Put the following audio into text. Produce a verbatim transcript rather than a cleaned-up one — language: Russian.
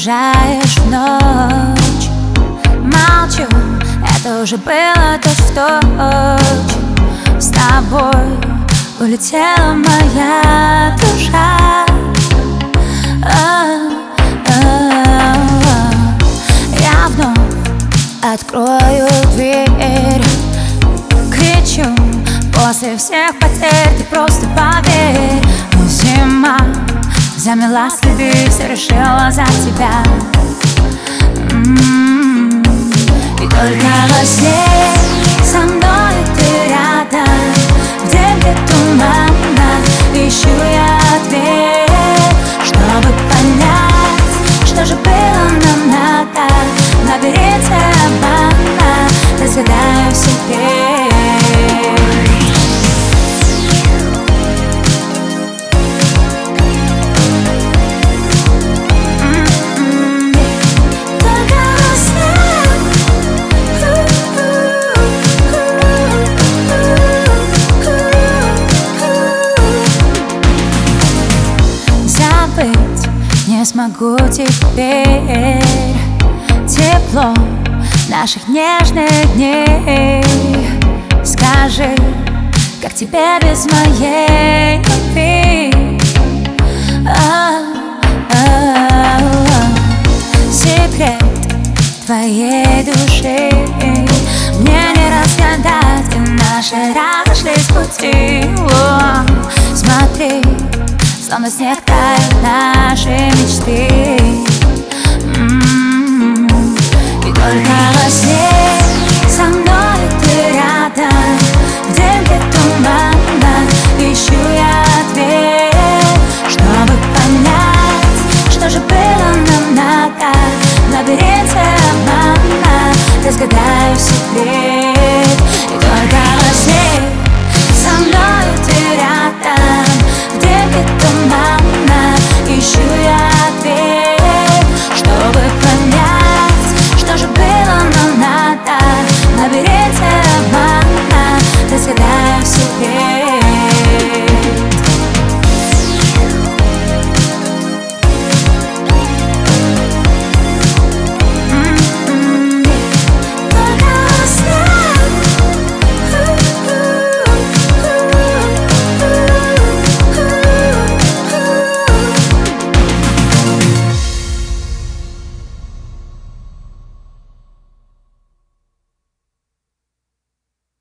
уезжаешь в ночь. Молчу, это уже было точь-в-точь. С тобой улетела моя душа. Я вновь открою дверь, кричу: после всех потерь ты просто поверь. Но зима замела следы, все решила за тебя. М-м-м. И только во сне со мной ты рядом, где где туманно ищу я ответ, чтобы понять, что же было нам надо. В лабиринте обмана разгадаю в себе. Не смогу теперь тепло наших нежных дней. Скажи, как тебе без моей любви? Секрет твоей души мне не разгадать, и наши разошлись пути. О, смотри, словно снег тают наши мечты.